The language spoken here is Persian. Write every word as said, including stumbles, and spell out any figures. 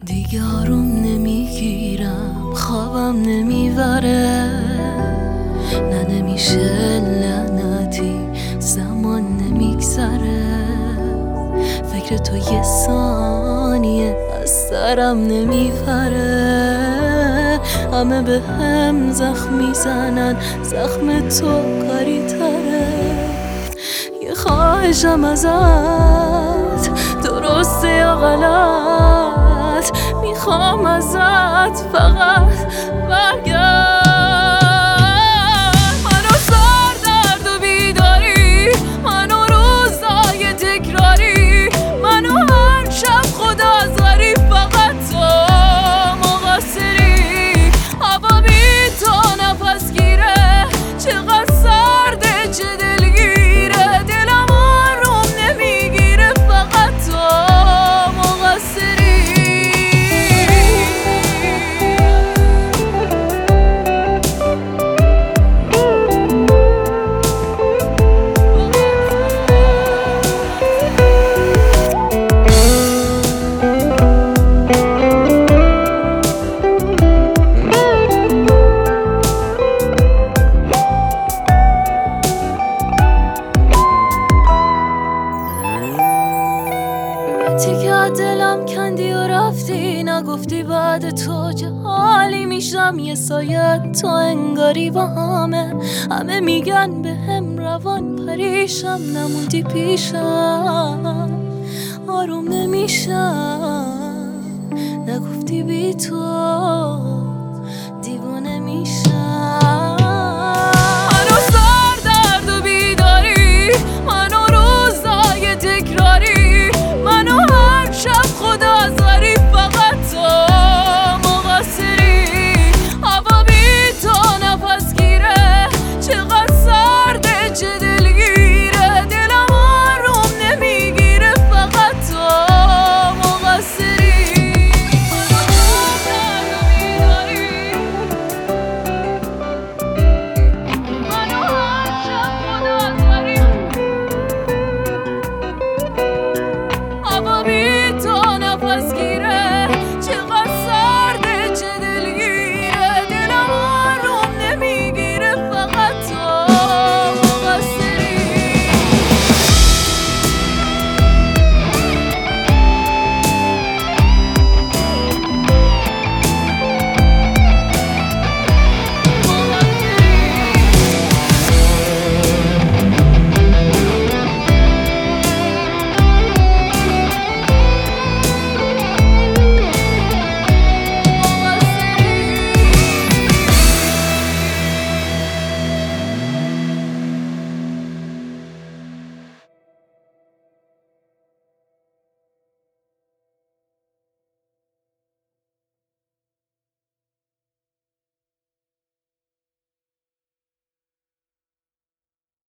دیگه آروم نمیگیرم، خوابم نمیبره، نه نمیشه لعنتی زمان نمیگذره. فکر تو یه ثانیه از سرم نمیپره. همه به هم زخم میزنن، زخم تو کاری تره. یه خواهشم ازت، درسته یا غلط، میخوام ازت فقط برگرد. منو سر درد و بیداری، منو روزای تکراری، منو هر شب خدا ازاری، فقط تو مقصری. هوا بی تو نفس گیره، چقدر سرده چه دلگیره، دلم آروم نمیگیره، فقط تو مقصری. تیکه دلم کندی و رفتی، نگفتی بعد تو چه حالی میشم. یه سایه تو انگاری با همه، همه میگن به هم روان پریشم، نموندی پیشم، آروم نمیشم.